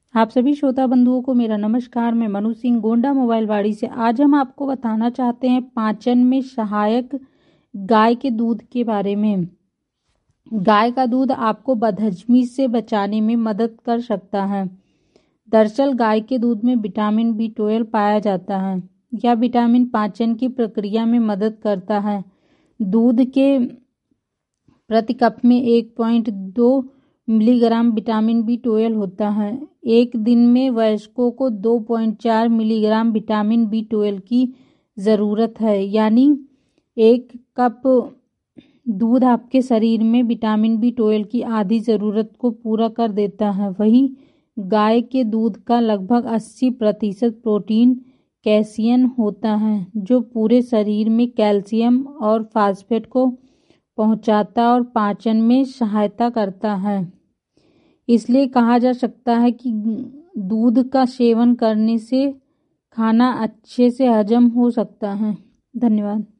आप सभी श्रोता बंधुओं को मेरा नमस्कार। मैं मनु सिंह गोंडा मोबाइलवाड़ी से। आज हम आपको बताना चाहते हैं पाचन में सहायक गाय के दूध के बारे में। गाय का दूध आपको बदहजमी से बचाने में मदद कर सकता है। दरअसल गाय के दूध में विटामिन B12 पाया जाता है। यह विटामिन पाचन की प्रक्रिया में मदद करता है। दूध के प्रति कप में 1.2 मिलीग्राम विटामिन B12 होता है। एक दिन में वयस्कों को 2.4 मिलीग्राम विटामिन B12 की ज़रूरत है, यानी 1 कप दूध आपके शरीर में विटामिन B12 की आधी ज़रूरत को पूरा कर देता है। वहीं गाय के दूध का लगभग 80% प्रोटीन कैसियन होता है, जो पूरे शरीर में कैल्शियम और फास्फेट को पहुंचाता और पाचन में सहायता करता है। इसलिए कहा जा सकता है कि दूध का सेवन करने से खाना अच्छे से हजम हो सकता है। धन्यवाद।